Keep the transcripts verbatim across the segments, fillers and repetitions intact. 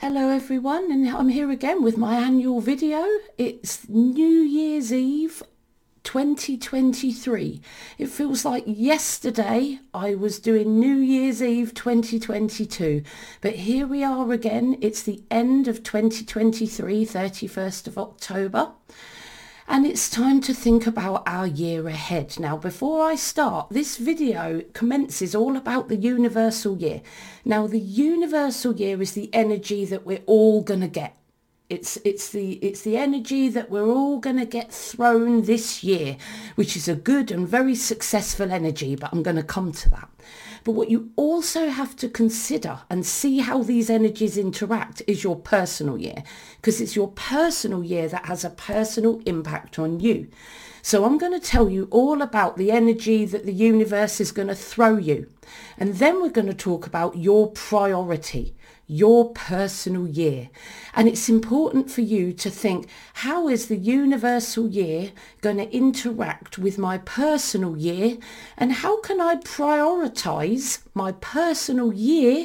Hello everyone, and I'm here again with my annual video. It's New Year's Eve twenty twenty-three. It feels like yesterday I was doing New Year's Eve twenty twenty-two, but here we are again. It's the end of twenty twenty-three, thirty-first of October. And it's time to think about our year ahead. Now, before I start, this video commences all about the universal year. Now, the universal year is the energy that we're all going to get. It's it's the it's the energy that we're all going to get thrown this year, which is a good and very successful energy, but I'm going to come to that. But what you also have to consider and see how these energies interact is your personal year, because it's your personal year that has a personal impact on you. So I'm going to tell you all about the energy that the universe is going to throw you. And then we're going to talk about your priority, your personal year. And it's important for you to think, how is the universal year going to interact with my personal year? And how can I prioritize my personal year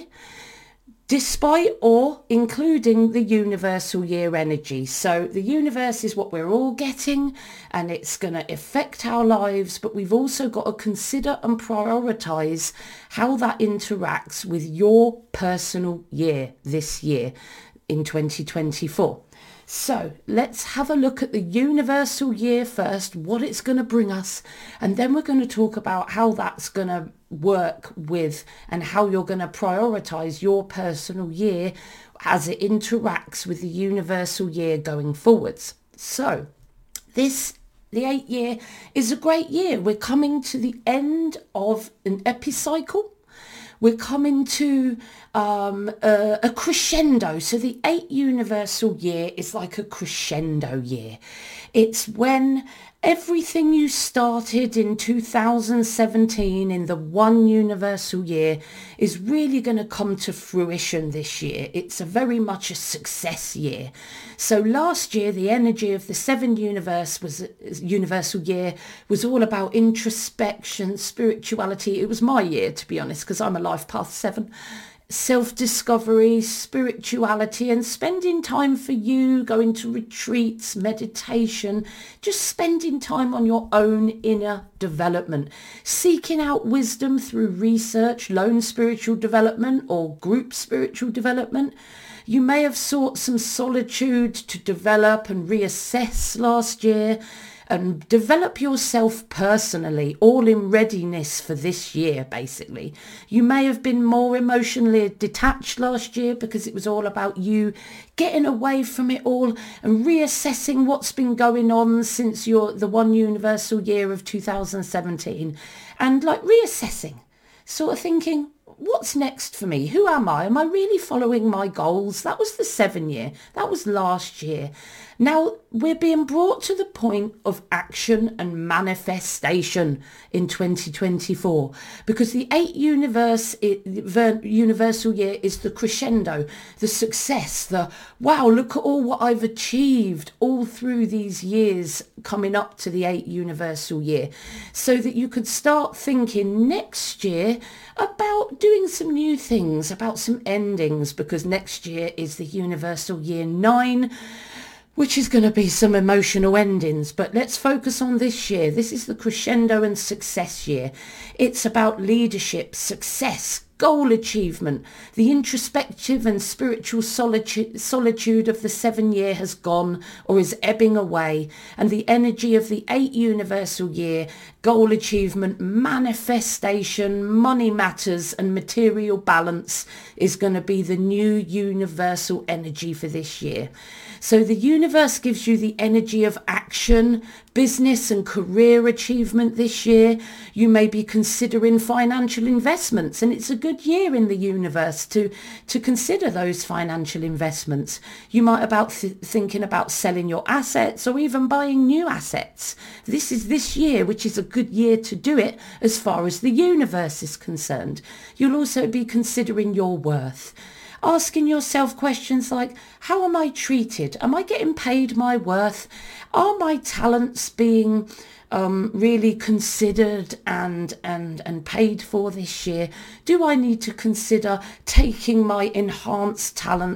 despite or including the universal year energy? So the universe is what we're all getting, and it's going to affect our lives, but we've also got to consider and prioritize how that interacts with your personal year this year in twenty twenty-four. So let's have a look at the universal year first, what it's going to bring us, and then we're going to talk about how that's going to work with and how you're going to prioritize your personal year as it interacts with the universal year going forwards. So this the eighth year is a great year. We're coming to the end of an epicycle. We're coming to um, a, a crescendo. So the eighth universal year is like a crescendo year. It's when everything you started in two thousand seventeen in the one universal year is really going to come to fruition this year. It's a very much a success year. So last year, the energy of the seven universe was universal year was all about introspection, spirituality. It was my year, to be honest, because I'm a life path seven. Self-discovery, spirituality, and spending time for you, going to retreats, meditation, just spending time on your own inner development, seeking out wisdom through research, lone spiritual development or group spiritual development. You may have sought some solitude to develop and reassess last year and develop yourself personally, all in readiness for this year, basically. You may have been more emotionally detached last year because it was all about you getting away from it all and reassessing what's been going on since your the one universal year of two thousand seventeen, and like reassessing, sort of thinking, what's next for me? Who am I? Am I really following my goals? That was the seven year. That was last year. Now we're being brought to the point of action and manifestation in twenty twenty-four, because the eighth universe, it, the universal year is the crescendo, the success, the wow, look at all what I've achieved all through these years coming up to the eighth universal year, so that you could start thinking next year about doing some new things, about some endings, because next year is the universal year nine, which is going to be some emotional endings. But let's focus on this year. This is the crescendo and success year. It's about leadership, success, goal achievement. The introspective and spiritual solitude, solitude of the seven year has gone or is ebbing away, and the energy of the eight universal year, goal achievement, manifestation, money matters and material balance, is going to be the new universal energy for this year. So the universe gives you the energy of action, business and career achievement this year. You may be considering financial investments, and it's a good year in the universe to, to consider those financial investments. You might about th- thinking about selling your assets or even buying new assets. This is this year, which is a good year to do it as far as the universe is concerned. You'll also be considering your worth. Asking yourself questions like, how am I treated? Am I getting paid my worth? Are my talents being um, really considered and, and, and paid for this year? Do I need to consider taking my enhanced talents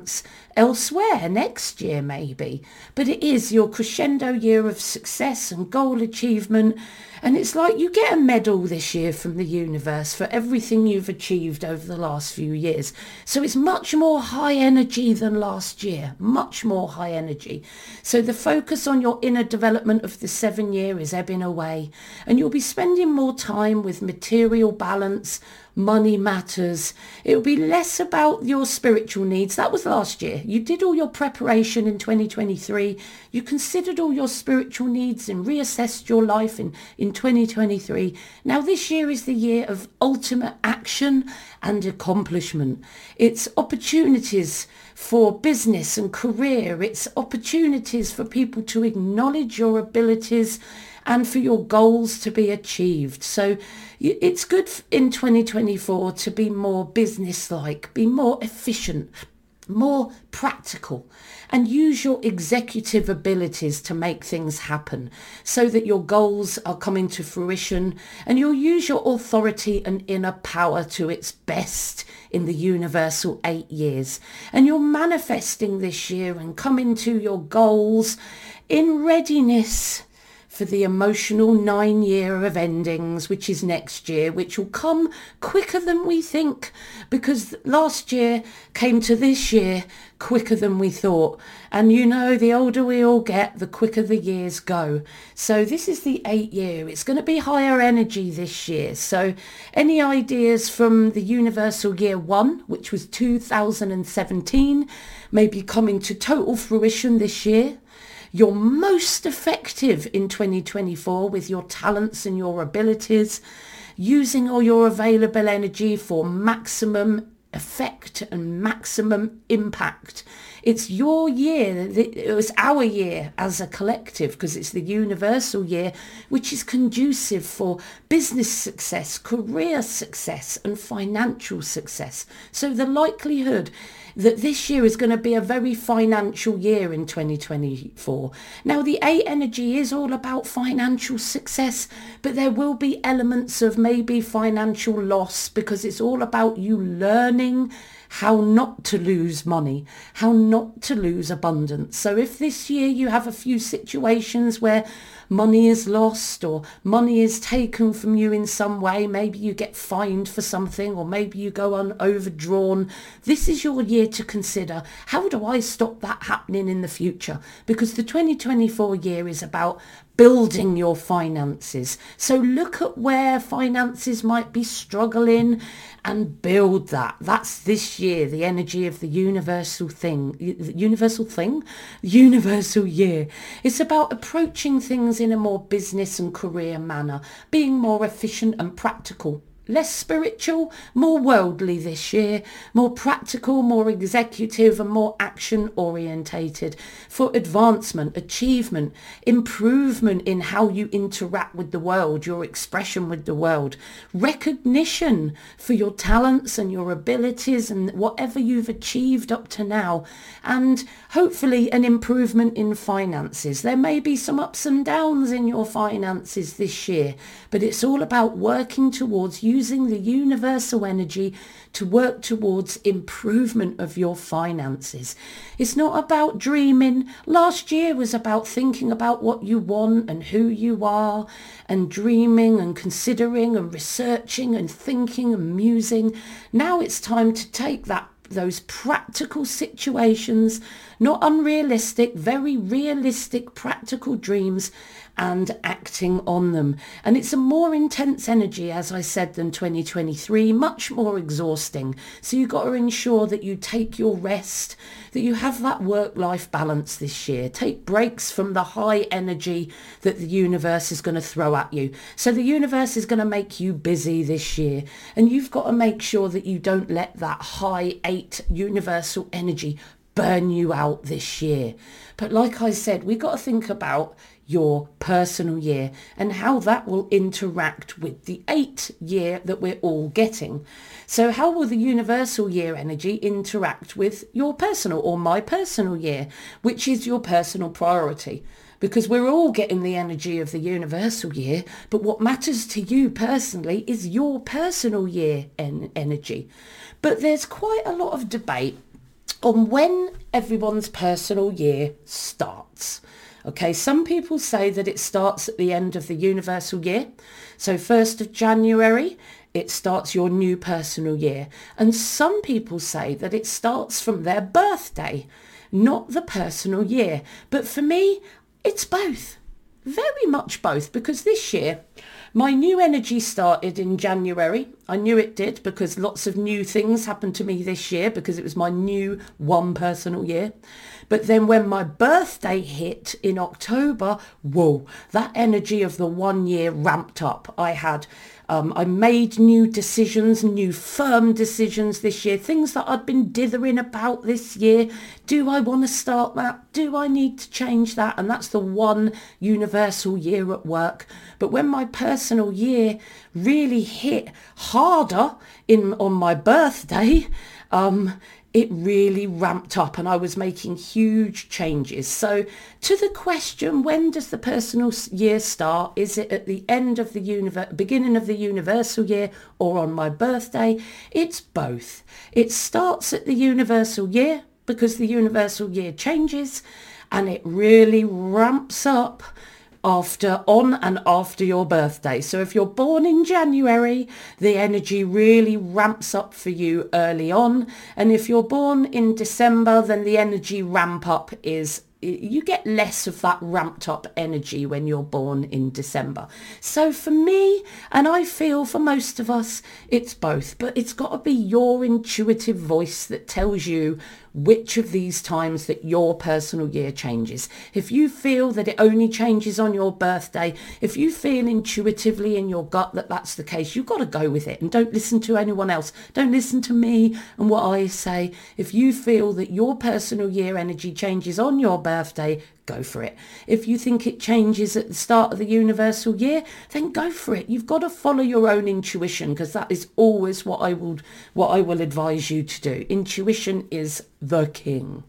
elsewhere next year maybe. But it is your crescendo year of success and goal achievement. And it's like you get a medal this year from the universe for everything you've achieved over the last few years. So it's much more high energy than last year, much more high energy. So the focus on your inner development of the seven year is ebbing away, and you'll be spending more time with material balance, money matters. It'll be less about your spiritual needs. That was last year. You did all your preparation in twenty twenty-three. You considered all your spiritual needs and reassessed your life in, in twenty twenty-three. Now this year is the year of ultimate action and accomplishment. It's opportunities for business and career. It's opportunities for people to acknowledge your abilities and for your goals to be achieved. So it's good in twenty twenty-four to be more business-like, be more efficient, more practical, and use your executive abilities to make things happen so that your goals are coming to fruition, and you'll use your authority and inner power to its best in the universal eight years. And you're manifesting this year and coming to your goals in readiness for the emotional nine year of endings, which is next year, which will come quicker than we think, because last year came to this year quicker than we thought. And you know, the older we all get, the quicker the years go. So this is the eight year. It's going to be higher energy this year. So any ideas from the universal year one, which was two thousand seventeen, may be coming to total fruition this year. You're most effective in twenty twenty-four with your talents and your abilities, using all your available energy for maximum effect and maximum impact. It's your year, it was our year as a collective, because it's the universal year, which is conducive for business success, career success and financial success. So the likelihood that this year is going to be a very financial year in twenty twenty-four. Now, the eight energy is all about financial success, but there will be elements of maybe financial loss, because it's all about you learning how not to lose money, how not to lose abundance. So if this year you have a few situations where money is lost or money is taken from you in some way, maybe you get fined for something, or maybe you go on overdrawn, this is your year to consider, how do I stop that happening in the future? Because the twenty twenty-four year is about building your finances. So look at where finances might be struggling and build that. That's this year, the energy of the universal thing, universal thing, universal year. It's about approaching things in a more business and career manner, being more efficient and practical. Less spiritual, more worldly this year, more practical, more executive and more action orientated for advancement, achievement, improvement in how you interact with the world, your expression with the world, recognition for your talents and your abilities and whatever you've achieved up to now, and hopefully an improvement in finances. There may be some ups and downs in your finances this year, but it's all about working towards you using the universal energy to work towards improvement of your finances. It's not about dreaming. Last year was about thinking about what you want and who you are, and dreaming and considering and researching and thinking and musing. Now it's time to take that those practical situations, not unrealistic, very realistic practical dreams, and acting on them. And it's a more intense energy, as I said, than twenty twenty-three, much more exhausting. So you've got to ensure that you take your rest, that you have that work-life balance this year. Take breaks from the high energy that the universe is going to throw at you. So the universe is going to make you busy this year, and you've got to make sure that you don't let that high eight universal energy burn you out this year. But like I said, we've got to think about your personal year and how that will interact with the eight year that we're all getting. So how will the universal year energy interact with your personal or my personal year, which is your personal priority? Because we're all getting the energy of the universal year, but what matters to you personally is your personal year en- energy. But there's quite a lot of debate on when everyone's personal year starts. Okay, some people say that it starts at the end of the universal year. So first of January, it starts your new personal year. And some people say that it starts from their birthday, not the personal year. But for me, it's both. Very much both, because this year my new energy started in January. I knew it did because lots of new things happened to me this year because it was my new one personal year. But then when my birthday hit in October, whoa, that energy of the one year ramped up. I had Um, I made new decisions, new firm decisions this year, things that I'd been dithering about this year. Do I want to start that? Do I need to change that? And that's the one universal year at work. But when my personal year really hit harder in on my birthday, um, it really ramped up and I was making huge changes. So to the question, when does the personal year start? Is it at the end of the universe, beginning of the universal year, or on my birthday? It's both. It starts at the universal year because the universal year changes, and it really ramps up after, on and after your birthday. So if you're born in January, the energy really ramps up for you early on. And if you're born in December, then the energy ramp up is, you get less of that ramped up energy when you're born in December. So for me, and I feel for most of us, it's both, but it's got to be your intuitive voice that tells you which of these times that your personal year changes. If you feel that it only changes on your birthday, if you feel intuitively in your gut that that's the case, you've got to go with it and don't listen to anyone else. Don't listen to me and what I say. If you feel that your personal year energy changes on your birthday, go for it. If you think it changes at the start of the universal year, then go for it. You've got to follow your own intuition, because that is always what I will what I will advise you to do. Intuition is the king.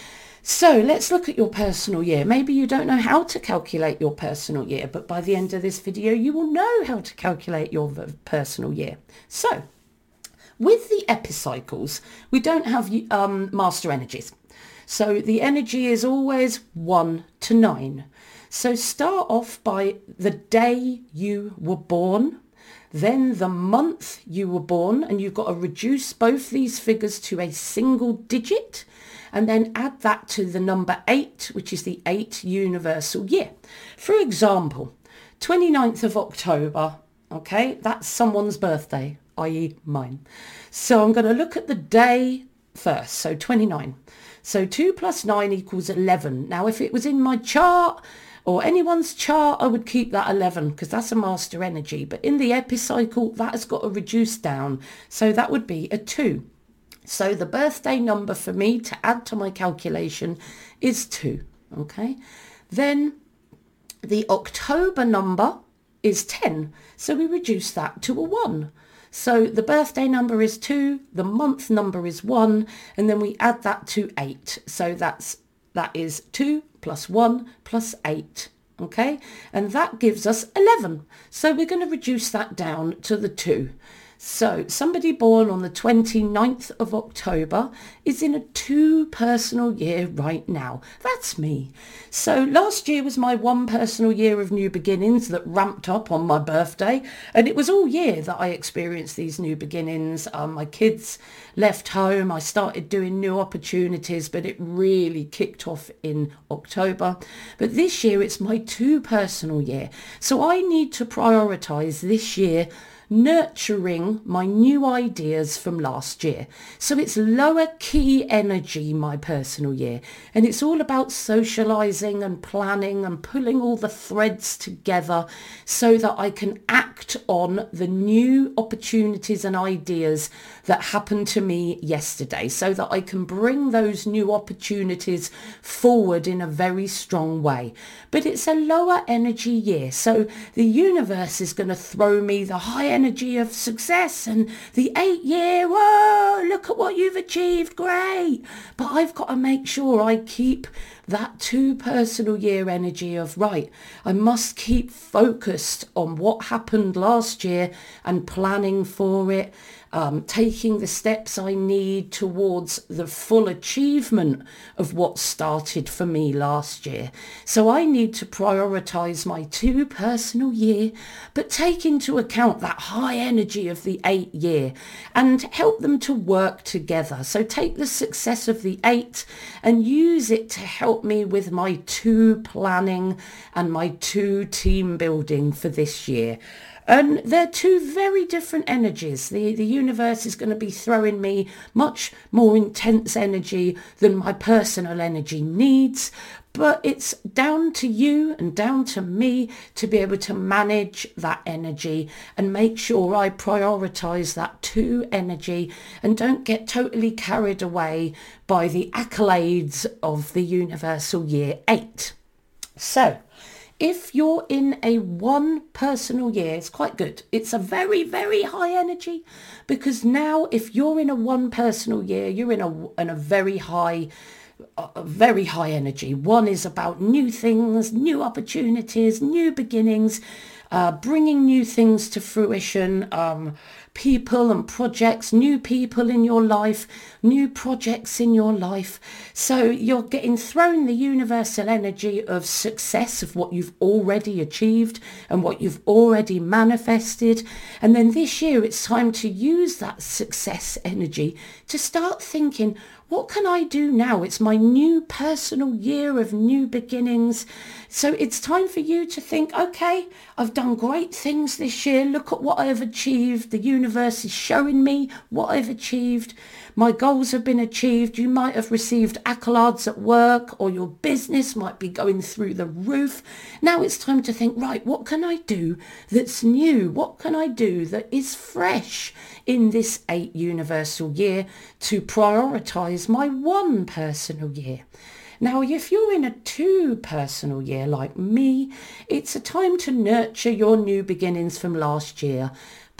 So let's look at your personal year. Maybe you don't know how to calculate your personal year, but by the end of this video, you will know how to calculate your personal year. So with the epicycles, we don't have um, master energies. So the energy is always one to nine. So start off by the day you were born, then the month you were born, and you've got to reduce both these figures to a single digit, and then add that to the number eight, which is the eight universal year. For example, twenty-ninth of October, okay, that's someone's birthday, that is mine. So I'm going to look at the day first, so twenty-nine. So two plus nine equals eleven. Now, if it was in my chart or anyone's chart, I would keep that eleven because that's a master energy. But in the epicycle, that has got to reduce down. So that would be a two. So the birthday number for me to add to my calculation is two. Okay. Then the October number is ten. So we reduce that to a one. So the birthday number is two, the month number is one, and then we add that to eight. So that's that is two plus one plus eight. Okay, and that gives us eleven. So we're going to reduce that down to the two. So somebody born on the twenty-ninth of October is in a two personal year right now. That's me. So last year was my one personal year of new beginnings that ramped up on my birthday. And it was all year that I experienced these new beginnings. Um, my kids left home. I started doing new opportunities, but it really kicked off in October. But this year it's my two personal year. So I need to prioritize this year nurturing my new ideas from last year. So it's lower key energy, my personal year, and it's all about socializing and planning and pulling all the threads together so that I can act on the new opportunities and ideas that happened to me yesterday, so that I can bring those new opportunities forward in a very strong way. But it's a lower energy year, so the universe is going to throw me the high energy of success and the eight year, whoa, look at what you've achieved, great. But I've got to make sure I keep that two personal year energy of, right, I must keep focused on what happened last year and planning for it um, taking the steps I need towards the full achievement of what started for me last year. So I need to prioritise my two personal year, but take into account that high energy of the eight year and help them to work together. So take the success of the eight and use it to help me with my two planning and my two team building for this year. And they're two very different energies. The, the universe is going to be throwing me much more intense energy than my personal energy needs. But it's down to you and down to me to be able to manage that energy and make sure I prioritise that two energy and don't get totally carried away by the accolades of the universal year eight. So, if you're in a one personal year, it's quite good. It's a very, very high energy, because now if you're in a one personal year, you're in a, in a very high a very high energy. One is about new things, new opportunities, new beginnings, uh, bringing new things to fruition, um, people and projects, new people in your life, new projects in your life. So you're getting thrown the universal energy of success, of what you've already achieved and what you've already manifested. And then this year it's time to use that success energy to start thinking, what can I do now? It's my new personal year of new beginnings. So it's time for you to think, okay, I've done great things this year. Look at what I've achieved. The universe is showing me what I've achieved. My goals have been achieved. You might have received accolades at work, or your business might be going through the roof. Now it's time to think, right, what can I do that's new? What can I do that is fresh in this eight universal year to prioritise my one personal year? Now, if you're in a two personal year like me, it's a time to nurture your new beginnings from last year.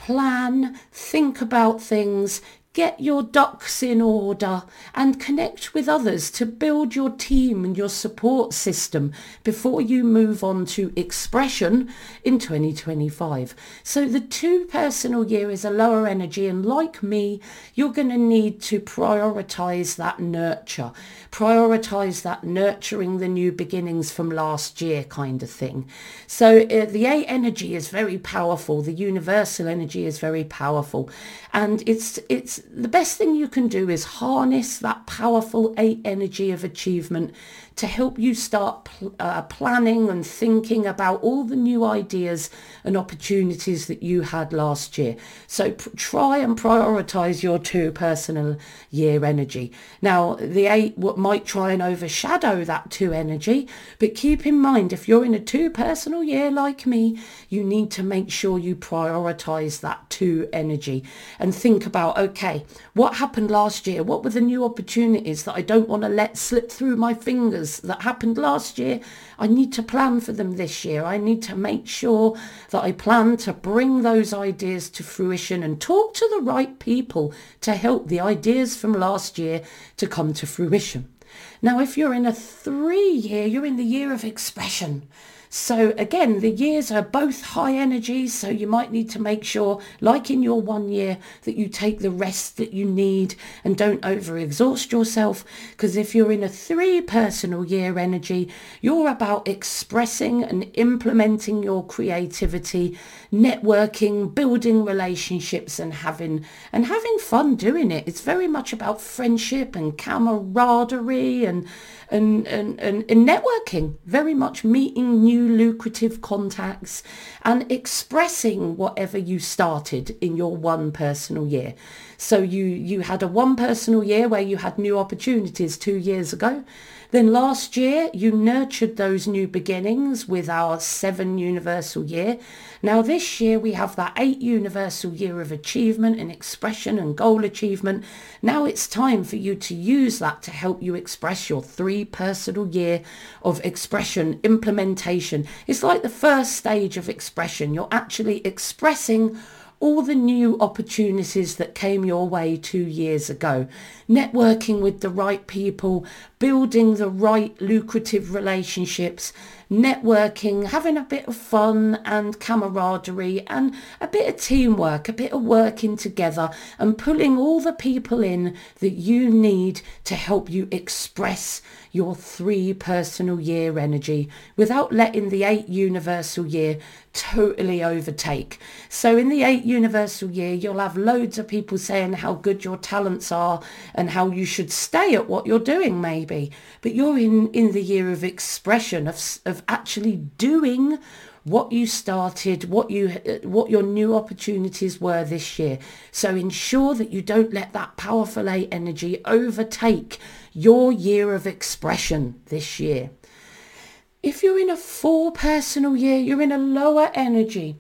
Plan, think about things, get your ducks in order and connect with others to build your team and your support system before you move on to expression in twenty twenty-five. So the two personal year is a lower energy, and like me, you're going to need to prioritize that nurture, prioritize that nurturing the new beginnings from last year kind of thing. So uh, the eight energy is very powerful. The universal energy is very powerful, and it's it's the best thing you can do is harness that powerful eight energy of achievement to help you start pl- uh, planning and thinking about all the new ideas and opportunities that you had last year. So pr- try and prioritize your two personal year energy. Now, the eight what might try and overshadow that two energy, but keep in mind, if you're in a two personal year like me, you need to make sure you prioritize that two energy and think about, okay, what happened last year? What were the new opportunities that I don't want to let slip through my fingers that happened last year? I need to plan for them this year. I need to make sure that I plan to bring those ideas to fruition and talk to the right people to help the ideas from last year to come to fruition. Now, if you're in a three year, you're in the year of expression. So again, the years are both high energy, so you might need to make sure, like in your one year, that you take the rest that you need and don't overexhaust yourself. Because if you're in a three personal year energy, you're about expressing and implementing your creativity, networking, building relationships, and having and having fun doing it. It's very much about friendship and camaraderie and And, and, and, and networking, very much meeting new lucrative contacts and expressing whatever you started in your one personal year. So you, you had a one personal year where you had new opportunities two years ago. Then last year, you nurtured those new beginnings with our seven universal year. Now this year, we have that eight universal year of achievement and expression and goal achievement. Now it's time for you to use that to help you express your three personal year of expression implementation. It's like the first stage of expression. You're actually expressing all the new opportunities that came your way two years ago, networking with the right people, building the right lucrative relationships, networking, having a bit of fun and camaraderie and a bit of teamwork, a bit of working together and pulling all the people in that you need to help you express your three personal year energy without letting the eight universal year totally overtake. So in the eight universal year, you'll have loads of people saying how good your talents are and how you should stay at what you're doing maybe. But you're in, in the year of expression, of, of actually doing what you started, what you what your new opportunities were this year. So ensure that you don't let that powerful eight energy overtake your year of expression this year. If you're in a four personal year, you're in a lower energy,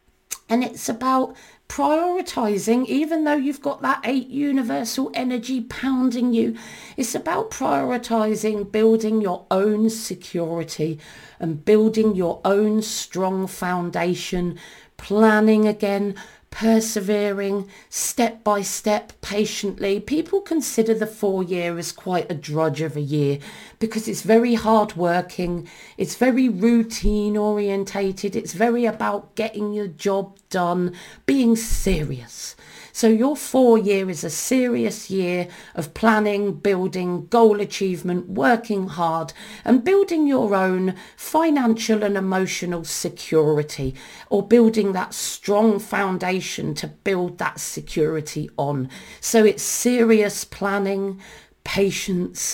and it's about prioritizing. Even though you've got that eight universal energy pounding you, it's about prioritizing building your own security and building your own strong foundation, planning again, persevering step by step, patiently. People consider the four year as quite a drudge of a year because it's very hard working, it's very routine orientated, it's very about getting your job done, being serious. So your four year is a serious year of planning, building, goal achievement, working hard and building your own financial and emotional security, or building that strong foundation to build that security on. So it's serious planning, patience,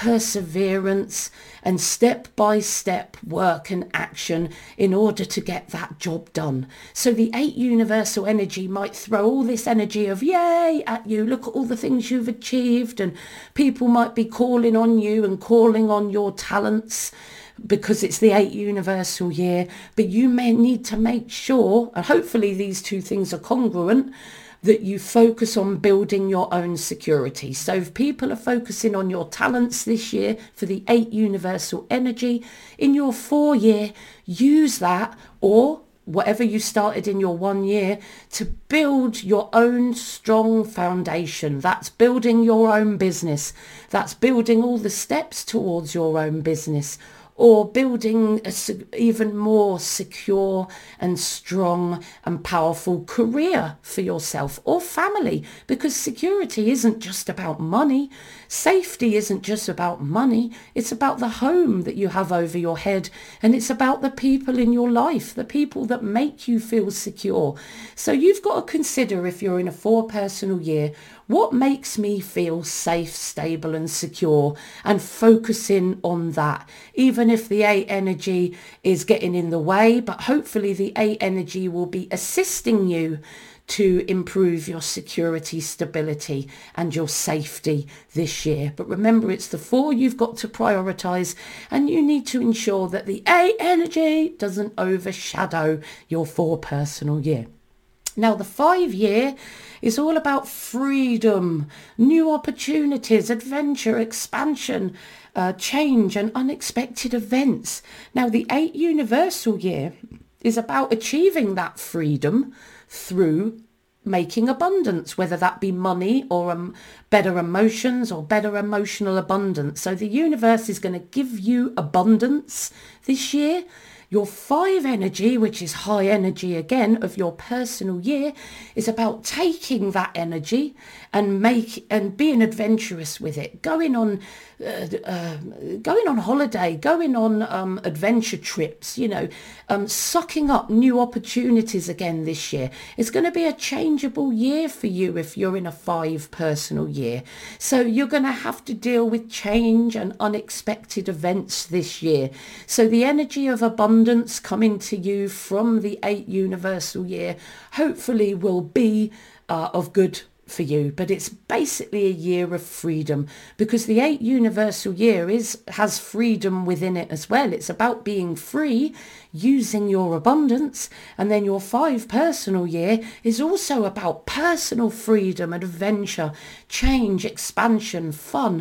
perseverance and step-by-step work and action in order to get that job done. So the eight universal energy might throw all this energy of yay at you, look at all the things you've achieved, and people might be calling on you and calling on your talents because it's the eight universal year. But you may need to make sure, and hopefully these two things are congruent, that you focus on building your own security. So if people are focusing on your talents this year for the eight universal energy, in your four year, use that, or whatever you started in your one year, to build your own strong foundation. That's building your own business. That's building all the steps towards your own business, or building a even more secure and strong and powerful career for yourself or family, because security isn't just about money. Safety isn't just about money. It's about the home that you have over your head, and it's about the people in your life, the people that make you feel secure. So you've got to consider, if you're in a four personal year, what makes me feel safe, stable and secure, and focusing on that, even if the eight energy is getting in the way. But hopefully the eight energy will be assisting you to improve your security, stability and your safety this year. But remember, it's the four you've got to prioritize, and you need to ensure that the eight energy doesn't overshadow your four personal year. Now, the five year is all about freedom, new opportunities, adventure, expansion, uh, change and unexpected events. Now, the eight universal year is about achieving that freedom through making abundance, whether that be money or um, better emotions or better emotional abundance. So the universe is going to give you abundance this year. Your five energy, which is high energy again of your personal year, is about taking that energy and make and being adventurous with it, going on uh, uh, going on holiday, going on um, adventure trips, you know, um, sucking up new opportunities again this year. It's going to be a changeable year for you if you're in a five personal year. So you're going to have to deal with change and unexpected events this year. So the energy of abundance coming to you from the eight universal year hopefully will be uh, of good for you. But it's basically a year of freedom, because the eight universal year is has freedom within it as well. It's about being free, using your abundance. And then your five personal year is also about personal freedom, adventure, change, expansion, fun,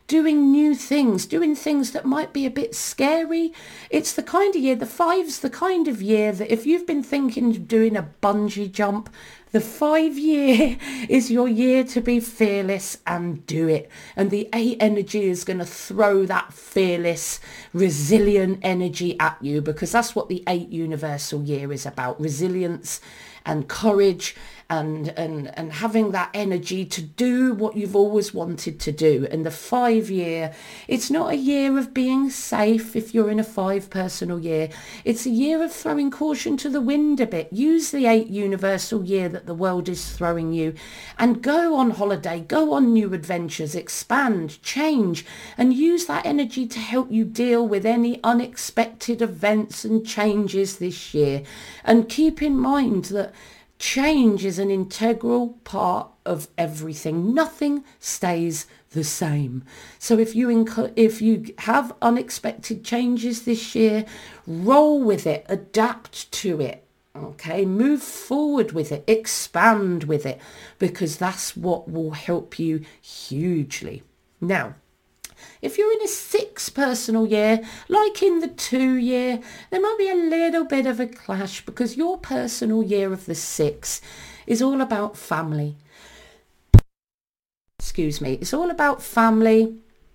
doing new things, doing things that might be a bit scary. It's the kind of year, the five's the kind of year that if you've been thinking of doing a bungee jump, the five year is your year to be fearless and do it. And the eight energy is going to throw that fearless, resilient energy at you, because that's what the eight universal year is about. Resilience and courage and, and, and having that energy to do what you've always wanted to do. And the five year, it's not a year of being safe if you're in a five personal year. It's a year of throwing caution to the wind a bit. Use the eight universal year that the world is throwing you and go on holiday, go on new adventures, expand, change, and use that energy to help you deal with any unexpected events and changes this year. And keep in mind that change is an integral part of everything. Nothing stays the same. So if you inc- if you have unexpected changes this year, roll with it, adapt to it. Okay, move forward with it, expand with it, because that's what will help you hugely. Now, if you're in a six personal year, like in the two year, there might be a little bit of a clash, because your personal year of the six is all about family. Excuse me. It's all about family,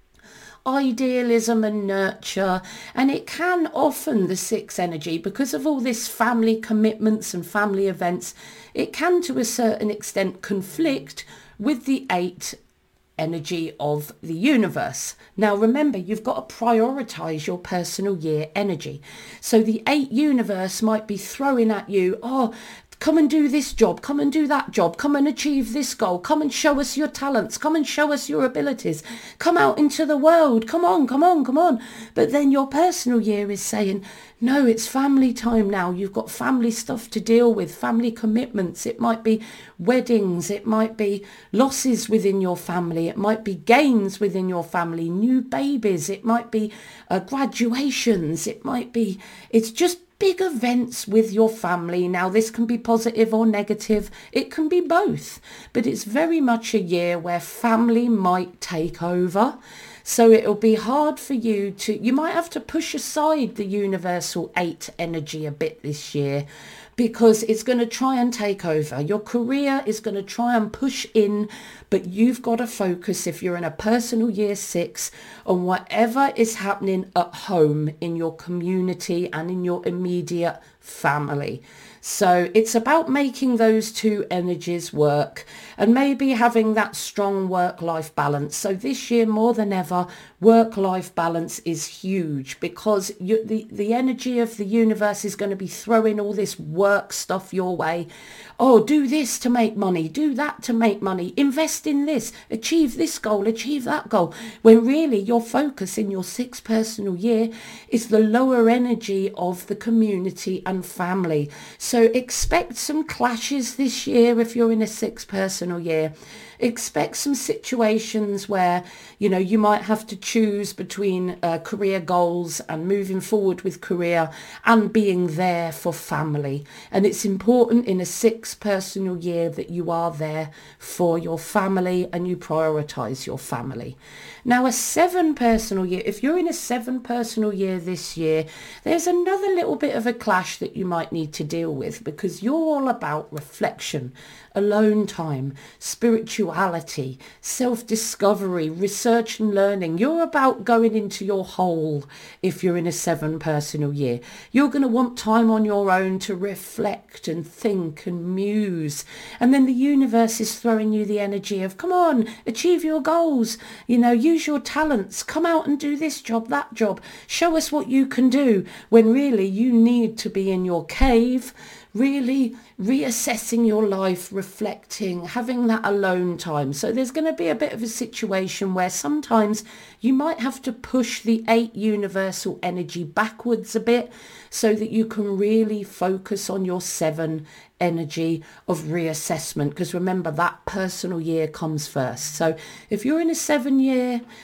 idealism and nurture, and it can often, the six energy, because of all this family commitments and family events, it can to a certain extent conflict with the eight energy of the universe. Now remember, you've got to prioritize your personal year energy. So the eight universe might be throwing at you, oh, come and do this job, come and do that job, come and achieve this goal, come and show us your talents, come and show us your abilities, come out into the world, come on, come on, come on. But then your personal year is saying, no, it's family time now. You've got family stuff to deal with, family commitments. It might be weddings, it might be losses within your family, it might be gains within your family, new babies, it might be uh, graduations, it might be, it's just big events with your family. Now, this can be positive or negative. It can be both. But it's very much a year where family might take over. So it'll be hard for you to, you might have to push aside the universal eight energy a bit this year, because it's going to try and take over. Your career is going to try and push in, but you've got to focus, if you're in a personal year six, on whatever is happening at home, in your community and in your immediate family. So it's about making those two energies work and maybe having that strong work-life balance. So this year, more than ever, work-life balance is huge, because you, the, the energy of the universe is going to be throwing all this work stuff your way. Oh, do this to make money, do that to make money, invest in this, achieve this goal, achieve that goal. When really your focus in your sixth personal year is the lower energy of the community and family. So expect some clashes this year if you're in a sixth personal year. Expect some situations where, you know, you might have to choose between uh, career goals and moving forward with career and being there for family. And it's important in a sixth personal year that you are there for your family and you prioritize your family. Now, a seven personal year, if you're in a seven personal year this year, there's another little bit of a clash that you might need to deal with, because you're all about reflection, alone time, spirituality, self-discovery, research and learning. You're about going into your hole if you're in a seven personal year. You're going to want time on your own to reflect and think and muse. And then the universe is throwing you the energy of, come on, achieve your goals, you know, use your talents, come out and do this job, that job, show us what you can do, when really you need to be in your cave, really reassessing your life, reflecting, having that alone time. So there's going to be a bit of a situation where sometimes you might have to push the eight universal energy backwards a bit so that you can really focus on your seven energy of reassessment. Because remember, that personal year comes first. So if you're in a seven year,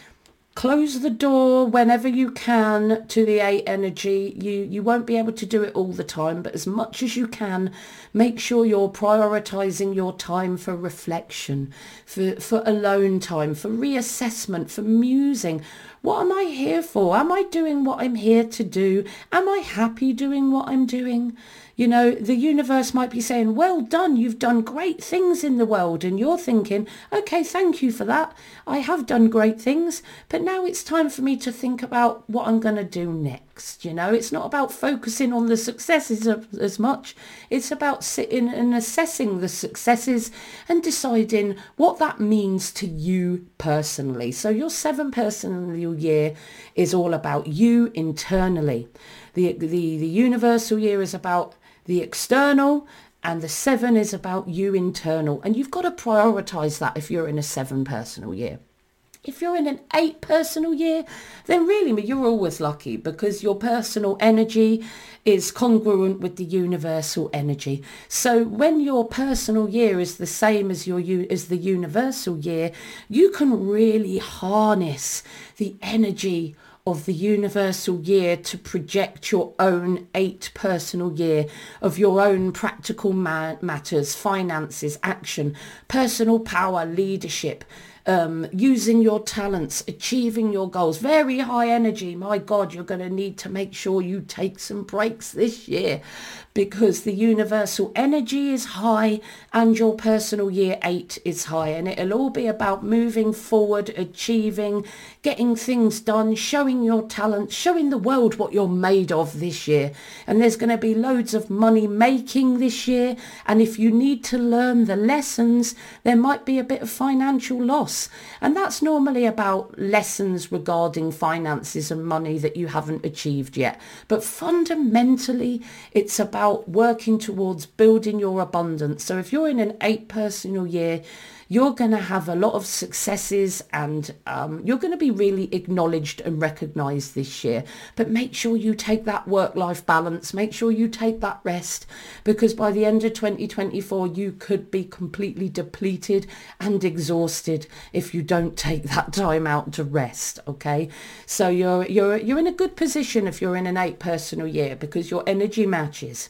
Close the door whenever you can to the eight energy. You you won't be able to do it all the time, but as much as you can, make sure you're prioritizing your time for reflection, for, for alone time, for reassessment, for musing. What am I here for? Am I doing what I'm here to do? Am I happy doing what I'm doing? You know, the universe might be saying, well done, you've done great things in the world. And you're thinking, okay, thank you for that. I have done great things. But now it's time for me to think about what I'm going to do next. You know, it's not about focusing on the successes as much. It's about sitting and assessing the successes and deciding what that means to you personally. So your seven personal year is all about you internally. The, the, the universal year is about the external, and the seven is about you internal. And you've got to prioritize that if you're in a seven personal year. If you're in an eight personal year, then really you're always lucky, because your personal energy is congruent with the universal energy. So when your personal year is the same as your as the universal year, you can really harness the energy of the universal year to project your own eight personal year of your own practical ma- matters, finances, action, personal power, leadership, um, using your talents, achieving your goals. Very high energy. My God, you're going to need to make sure you take some breaks this year, because the universal energy is high and your personal year eight is high, and it'll all be about moving forward, achieving, getting things done, showing your talent, showing the world what you're made of this year. And there's going to be loads of money making this year, and if you need to learn the lessons, there might be a bit of financial loss, and that's normally about lessons regarding finances and money that you haven't achieved yet. But fundamentally, it's about working towards building your abundance. So if you're in an eight personal year, you're going to have a lot of successes, and um, you're going to be really acknowledged and recognized this year. But make sure you take that work-life balance. Make sure you take that rest, because by the end of twenty twenty-four, you could be completely depleted and exhausted if you don't take that time out to rest. Okay, so you're you're you're in a good position if you're in an eight personal year, because your energy matches.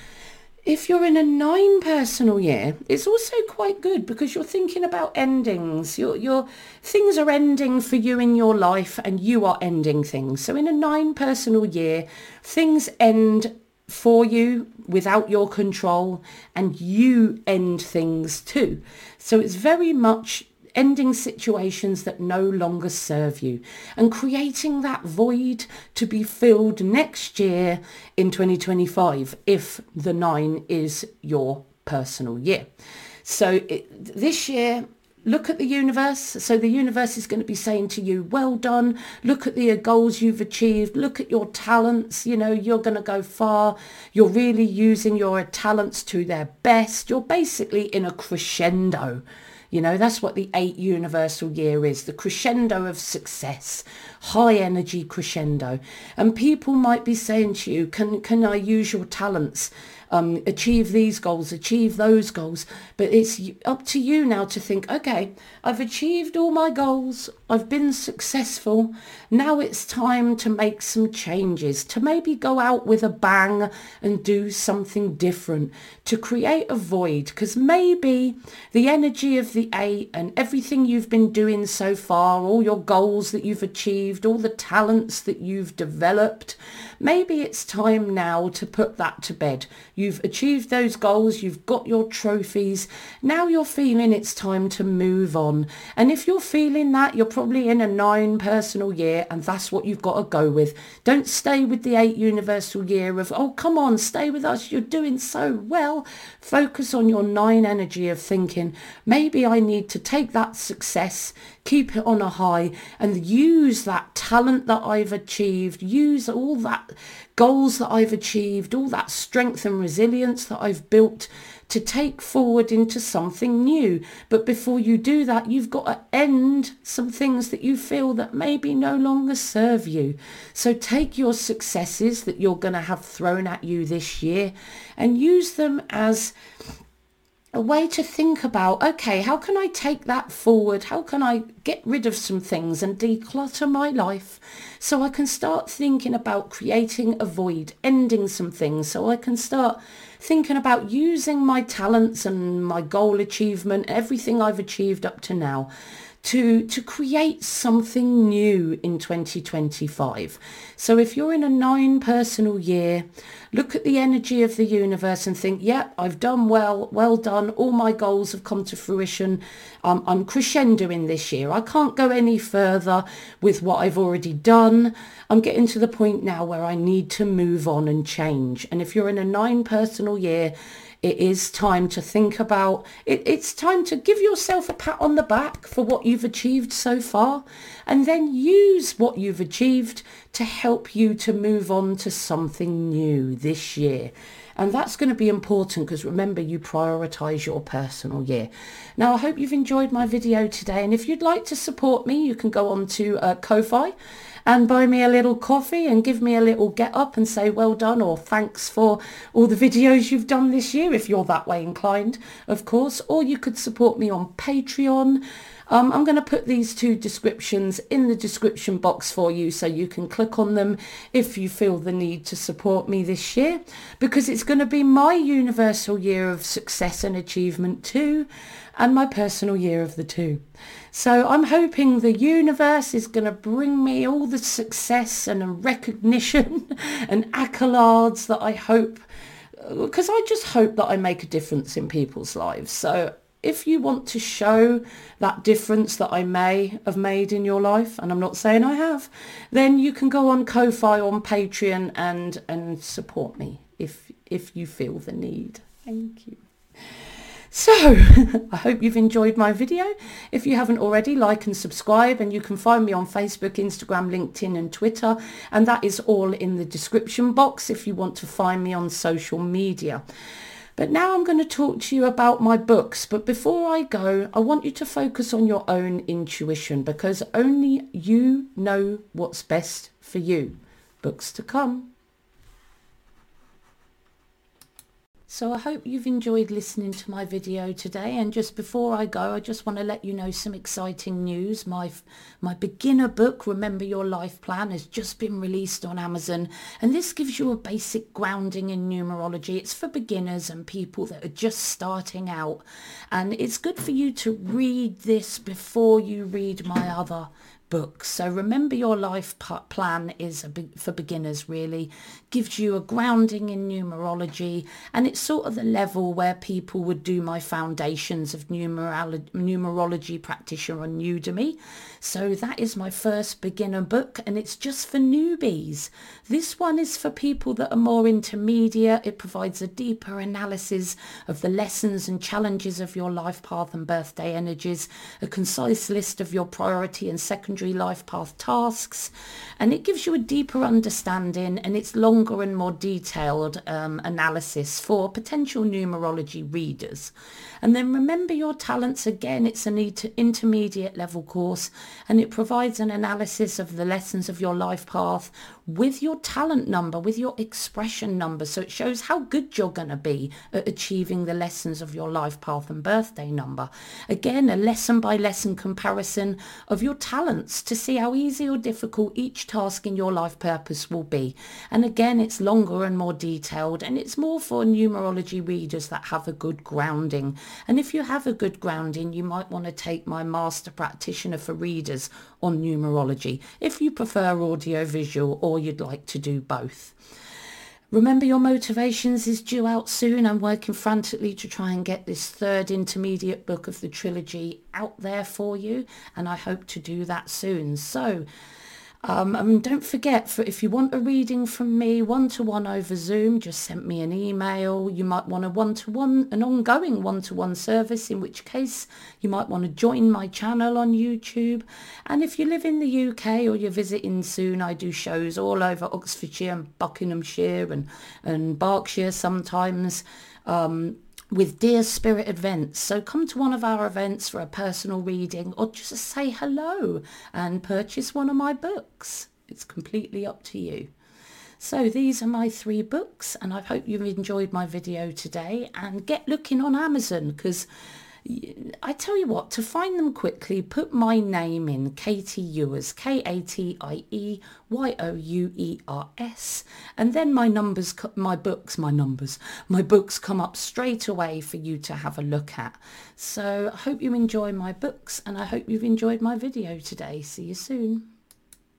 If you're in a nine personal year, it's also quite good, because you're thinking about endings. Your your things are ending for you in your life, and you are ending things. So in a nine personal year, things end for you without your control, and you end things too. So it's very much ending situations that no longer serve you and creating that void to be filled next year in twenty twenty-five, if the nine is your personal year. So it, this year, look at the universe. So the universe is going to be saying to you, well done. Look at the goals you've achieved. Look at your talents. You know, you're going to go far. You're really using your talents to their best. You're basically in a crescendo. You know, that's what the eight universal year is, the crescendo of success, high energy crescendo. And people might be saying to you, can, can I use your talents? Um, achieve these goals, achieve those goals. But it's up to you now to think, okay, I've achieved all my goals. I've been successful. Now it's time to make some changes, to maybe go out with a bang and do something different, to create a void, because maybe the energy of the eight and everything you've been doing so far, all your goals that you've achieved, all the talents that you've developed, maybe it's time now to put that to bed. You've achieved those goals, you've got your trophies. Now you're feeling it's time to move on. And if you're feeling that, you're probably in a nine personal year, and that's what you've got to go with. Don't stay with the eight universal year of, oh, come on, stay with us, you're doing so well. Focus on your nine energy of thinking, maybe I need to take that success, keep it on a high, and use that talent that I've achieved, use all that goals that I've achieved, all that strength and resilience that I've built to take forward into something new. But before you do that, you've got to end some things that you feel that maybe no longer serve you. So take your successes that you're going to have thrown at you this year and use them as a way to think about, okay, how can I take that forward? How can I get rid of some things and declutter my life so I can start thinking about creating a void, ending some things, so I can start thinking about using my talents and my goal achievement, everything I've achieved up to now, to to create something new in twenty twenty-five. So if you're in a nine personal year, look at the energy of the universe and think, yeah, I've done well, well done. All my goals have come to fruition. Um, I'm crescendoing this year. I can't go any further with what I've already done. I'm getting to the point now where I need to move on and change. And if you're in a nine personal year, it is time to think about it. It's time to give yourself a pat on the back for what you've achieved so far, and then use what you've achieved to help you to move on to something new this year. And that's going to be important because remember, you prioritize your personal year. Now, I hope you've enjoyed my video today. And if you'd like to support me, you can go on to uh, Ko-Fi and buy me a little coffee and give me a little get up and say well done or thanks for all the videos you've done this year, if you're that way inclined, of course. Or you could support me on Patreon. Um, I'm going to put these two descriptions in the description box for you so you can click on them if you feel the need to support me this year, because it's going to be my universal year of success and achievement too, and my personal year of the two. So I'm hoping the universe is going to bring me all the success and recognition and accolades that I hope, because I just hope that I make a difference in people's lives. So if you want to show that difference that I may have made in your life, and I'm not saying I have, then you can go on Ko-Fi, on Patreon, and and support me if if you feel the need. Thank you. So, I hope you've enjoyed my video. If you haven't already, like and subscribe, and you can find me on Facebook, Instagram, LinkedIn and Twitter, and that is all in the description box if you want to find me on social media. But now I'm going to talk to you about my books. But before I go, I want you to focus on your own intuition, because only you know what's best for you. Books to come. So I hope you've enjoyed listening to my video today, and just before I go, I just want to let you know some exciting news. My my beginner book, Remember Your Life Plan, has just been released on Amazon, and this gives you a basic grounding in numerology. It's for beginners and people that are just starting out, and it's good for you to read this before you read my other book. So Remember Your Life Plan is a big, for beginners really, gives you a grounding in numerology, and it's sort of the level where people would do my foundations of numerolo- numerology practitioner on Udemy. So that is my first beginner book, and it's just for newbies. This one is for people that are more intermediate. It provides a deeper analysis of the lessons and challenges of your life path and birthday energies, a concise list of your priority and secondary life path tasks, and it gives you a deeper understanding, and it's longer and more detailed um, analysis for potential numerology readers. And then Remember Your Talents, again, it's an intermediate level course, and it provides an analysis of the lessons of your life path with your talent number, with your expression number. So it shows how good you're going to be at achieving the lessons of your life path and birthday number. Again, a lesson by lesson comparison of your talents to see how easy or difficult each task in your life purpose will be. And again, it's longer and more detailed, and it's more for numerology readers that have a good grounding. And if you have a good grounding, you might want to take my Master Practitioner for Readers on numerology, if you prefer audio visual or you'd like to do both. Remember Your Motivations is due out soon. I'm working frantically to try and get this third intermediate book of the trilogy out there for you, and I hope to do that soon. So Um, and don't forget, for if you want a reading from me one-to-one over Zoom, just send me an email. You might want a one-to-one, an ongoing one-to-one service, in which case you might want to join my channel on YouTube. And if you live in the U K or you're visiting soon, I do shows all over Oxfordshire and Buckinghamshire and, and Berkshire sometimes. Um, with Dear Spirit events. So come to one of our events for a personal reading, or just say hello and purchase one of my books. It's completely up to you. So these are my three books, and I hope you've enjoyed my video today, and get looking on Amazon, because I tell you what, to find them quickly, put my name in, Katie Ewers, K A T I E Y O U E R S, and then my numbers, my books, my numbers, my books come up straight away for you to have a look at. So I hope you enjoy my books, and I hope you've enjoyed my video today. See you soon.